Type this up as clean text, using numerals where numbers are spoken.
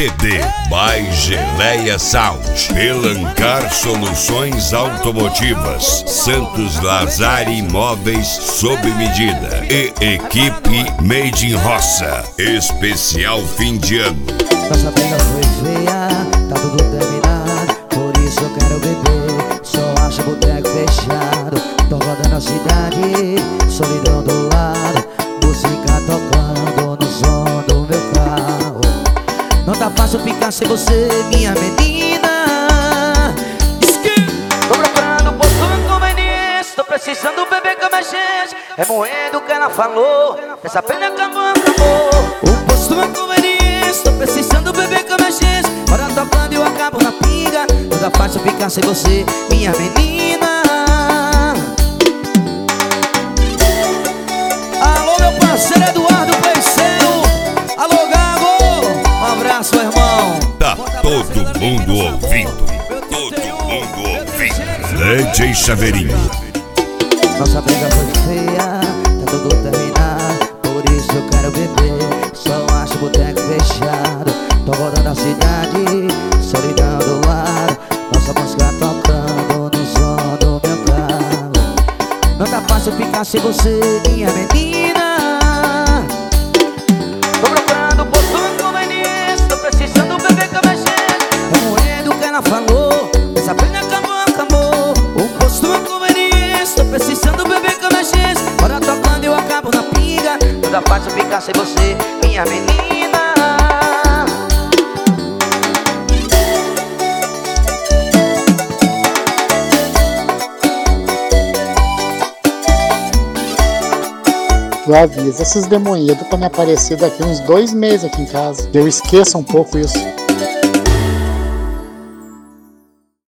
CD by Geleia Sound, Pelancar Soluções Automotivas, Santos Lazare Imóveis sob medida e equipe Made in Roça. Especial fim de ano. Nossa briga foi feia, tá tudo terminado, por isso eu quero beber. Só acho boteco fechado, tô rodando a cidade, solidão do lado, música tocando no som do meu carro. Não tá fácil ficar sem você, minha menina. Tô procurando posto de conveniência, tô precisando beber com mais gente. É moendo o que ela falou, essa pena acabou. O posto de conveniência, tô precisando beber com mais gente. Hora tocando e eu acabo na pinga. Não tá fácil ficar sem você, minha menina. Alô, meu parceiro Eduardo Peixeiro. Alô, Gago. Um abraço, irmão. Tá todo mundo ouvindo. Todo mundo ouvindo. DJ Chaveirinho. Nossa briga foi feia, tá tudo terminado, por isso eu quero beber. Só acho boteco fechado, tô rodando a cidade, solidão do lado, nossa música tocando no som do meu carro. Não tá fácil ficar sem você, minha menina. Tô procurando posto de conveniência, tô precisando beber com a minha gente. É moendo o que ela falou, essa pena acabou. O posto de conveniência, tô precisando beber com a minha gente. Hora tocando e eu acabo na pinga. Não dá fácil ficar sem você, minha menina. Tu avisa esses demoníacos pra me aparecer daqui uns 2 meses aqui em casa. Eu esqueço um pouco isso.